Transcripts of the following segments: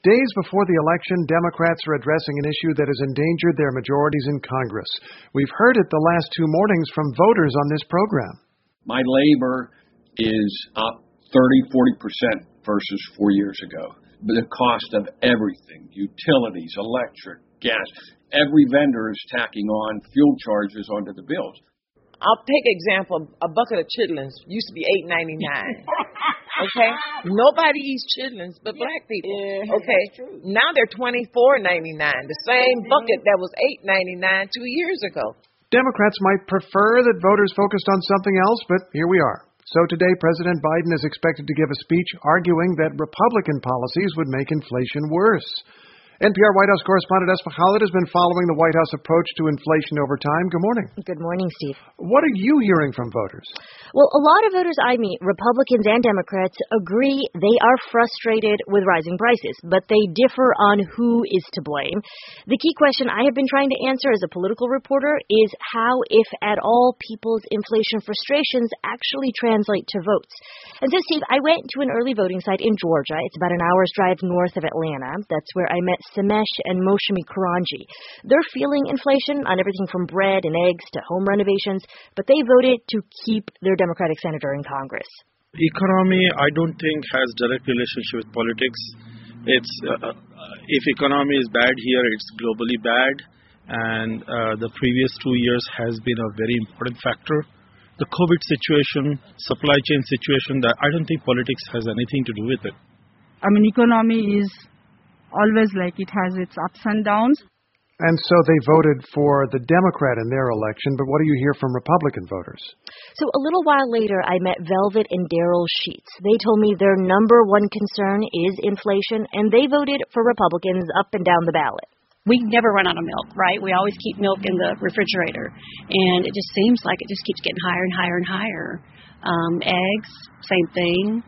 Days before the election, Democrats are addressing an issue that has endangered their majorities in Congress. We've heard it the last 2 mornings from voters on this program. My labor is up 30-40% versus 4 years ago. The cost of everything, utilities, electric, gas, every vendor is tacking on fuel charges onto the bills. I'll take an example. A bucket of chitlins used to be $8.99. Okay? Nobody eats chitlins but black people. Yeah, okay? Now they're $24.99. The same bucket that was $8.99 2 years ago. Democrats might prefer that voters focused on something else, but here we are. So today, President Biden is expected to give a speech arguing that Republican policies would make inflation worse. NPR White House correspondent Esma Khalid has been following the White House approach to inflation over time. Good morning. Good morning, Steve. What are you hearing from voters? Well, a lot of voters I meet, Republicans and Democrats, agree they are frustrated with rising prices, but they differ on who is to blame. The key question I have been trying to answer as a political reporter is how, if at all, people's inflation frustrations actually translate to votes. And so, Steve, I went to an early voting site in Georgia. It's about an hour's drive north of Atlanta. That's where I met Samesh and Moshami Karanji. They're feeling inflation on everything from bread and eggs to home renovations, but they voted to keep their Democratic senator in Congress. Economy, I don't think, has direct relationship with politics. It's if economy is bad here, it's globally bad, and the previous 2 years has been a very important factor. The COVID situation, supply chain situation, that I don't think politics has anything to do with it. I mean, economy is always like it has its ups and downs. And so they voted for the Democrat in their election, but what do you hear from Republican voters? So a little while later, I met Velvet and Daryl Sheets. They told me their number one concern is inflation, and they voted for Republicans up and down the ballot. We never run out of milk, right? We always keep milk in the refrigerator, and it just seems like it just keeps getting higher and higher and higher. Eggs, same thing.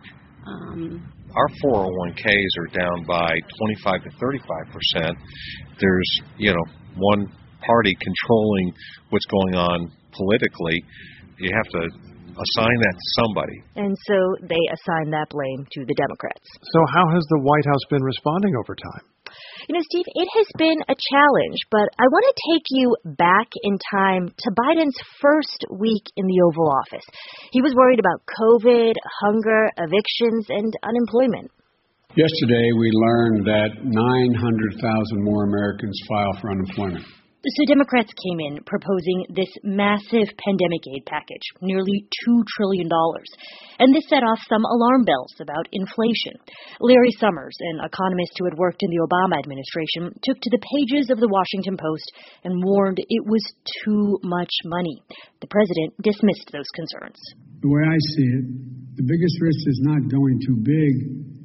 Our 401ks are down by 25 to 35%. There's, one party controlling what's going on politically. You have to assign that to somebody. And so they assign that blame to the Democrats. So how has the White House been responding over time? Steve, it has been a challenge, but I want to take you back in time to Biden's first week in the Oval Office. He was worried about COVID, hunger, evictions, and unemployment. Yesterday, we learned that 900,000 more Americans file for unemployment. So Democrats came in proposing this massive pandemic aid package, nearly $2 trillion. And this set off some alarm bells about inflation. Larry Summers, an economist who had worked in the Obama administration, took to the pages of the Washington Post and warned it was too much money. The president dismissed those concerns. The way I see it, the biggest risk is not going too big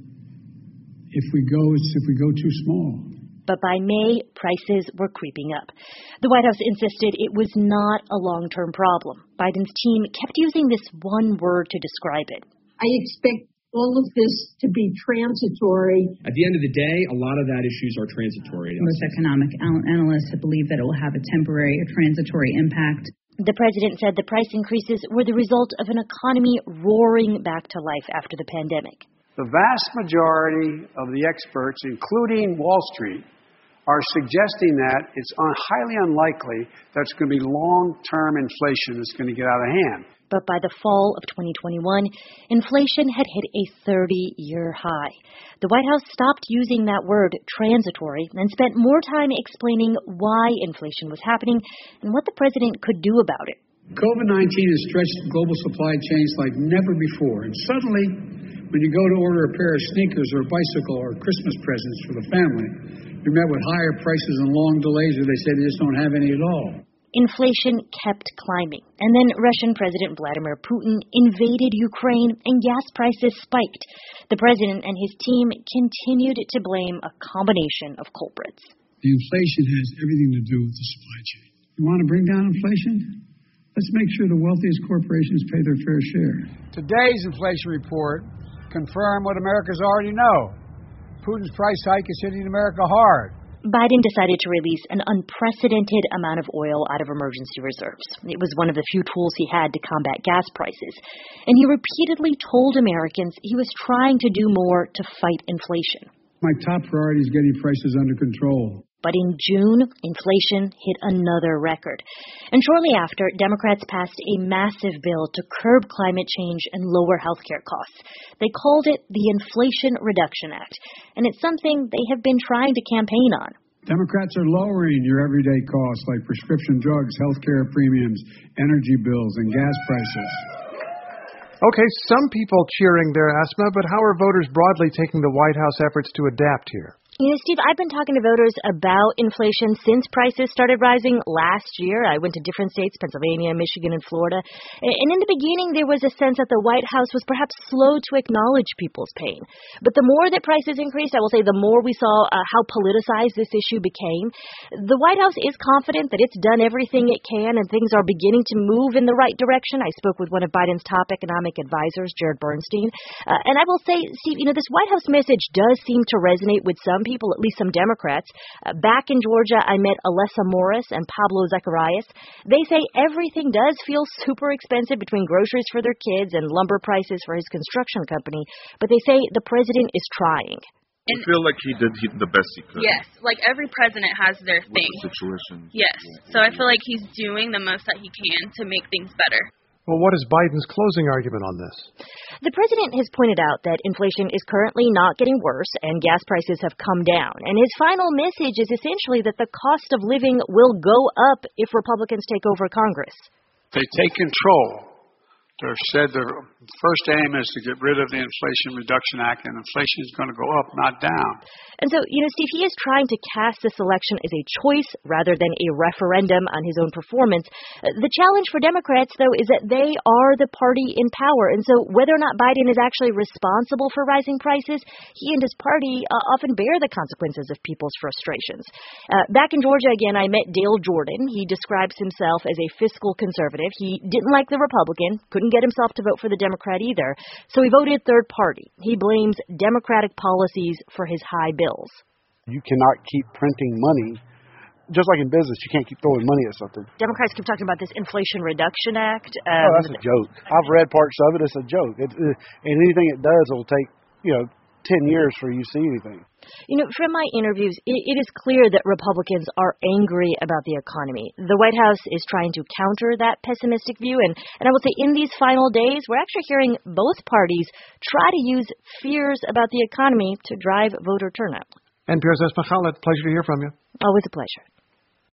if we go too small. But by May, prices were creeping up. The White House insisted it was not a long-term problem. Biden's team kept using this one word to describe it. I expect all of this to be transitory. At the end of the day, a lot of that issues are transitory. Most economic analysts believe that it will have a temporary or transitory impact. The president said the price increases were the result of an economy roaring back to life after the pandemic. The vast majority of the experts, including Wall Street, are suggesting that it's highly unlikely that it's going to be long-term inflation that's going to get out of hand. But by the fall of 2021, inflation had hit a 30-year high. The White House stopped using that word, transitory, and spent more time explaining why inflation was happening and what the president could do about it. COVID-19 has stretched global supply chains like never before, and suddenly, when you go to order a pair of sneakers or a bicycle or Christmas presents for the family, you're met with higher prices and long delays, or they say they just don't have any at all. Inflation kept climbing, and then Russian President Vladimir Putin invaded Ukraine and gas prices spiked. The president and his team continued to blame a combination of culprits. The inflation has everything to do with the supply chain. You want to bring down inflation? Let's make sure the wealthiest corporations pay their fair share. Today's inflation report confirmed what Americans already know. Putin's price hike is hitting America hard. Biden decided to release an unprecedented amount of oil out of emergency reserves. It was one of the few tools he had to combat gas prices. And he repeatedly told Americans he was trying to do more to fight inflation. My top priority is getting prices under control. But in June, inflation hit another record. And shortly after, Democrats passed a massive bill to curb climate change and lower healthcare costs. They called it the Inflation Reduction Act, and it's something they have been trying to campaign on. Democrats are lowering your everyday costs like prescription drugs, healthcare premiums, energy bills, and gas prices. Okay, some people cheering their asthma, but how are voters broadly taking the White House efforts to adapt here? You know, Steve, I've been talking to voters about inflation since prices started rising last year. I went to different states, Pennsylvania, Michigan, and Florida. And in the beginning, there was a sense that the White House was perhaps slow to acknowledge people's pain. But the more that prices increased, I will say the more we saw how politicized this issue became. The White House is confident that it's done everything it can and things are beginning to move in the right direction. I spoke with one of Biden's top economic advisors, Jared Bernstein. And I will say, Steve, you know, this White House message does seem to resonate with some people, at least some Democrats. Back in Georgia, I met Alessa Morris and Pablo Zacharias. They say everything does feel super expensive between groceries for their kids and lumber prices for his construction company, but they say the president is trying. I feel like he did the best he could. Yes, like every president has their thing. The situation. Yes, so I feel like he's doing the most that he can to make things better. Well, what is Biden's closing argument on this? The president has pointed out that inflation is currently not getting worse and gas prices have come down. And his final message is essentially that the cost of living will go up if Republicans take over Congress. They take control. They've said their first aim is to get rid of the Inflation Reduction Act, and inflation is going to go up, not down. And so, you know, Steve, he is trying to cast this election as a choice rather than a referendum on his own performance. The challenge for Democrats, though, is that they are the party in power. And so whether or not Biden is actually responsible for rising prices, he and his party often bear the consequences of people's frustrations. Back in Georgia, again, I met Dale Jordan. He describes himself as a fiscal conservative. He didn't like the Republican, couldn't get himself to vote for the Democrat either, so he voted third party. He blames Democratic policies for his high bills. You cannot keep printing money. Just like in business, you can't keep throwing money at something. Democrats keep talking about this Inflation Reduction Act. Oh, that's a joke. I've read parts of it. It's a joke. And anything it does, it will take, 10 years for you to see anything. You know, from my interviews, it is clear that Republicans are angry about the economy. The White House is trying to counter that pessimistic view. And I will say in these final days, we're actually hearing both parties try to use fears about the economy to drive voter turnout. NPR's Esma Khaled, pleasure to hear from you. Always a pleasure.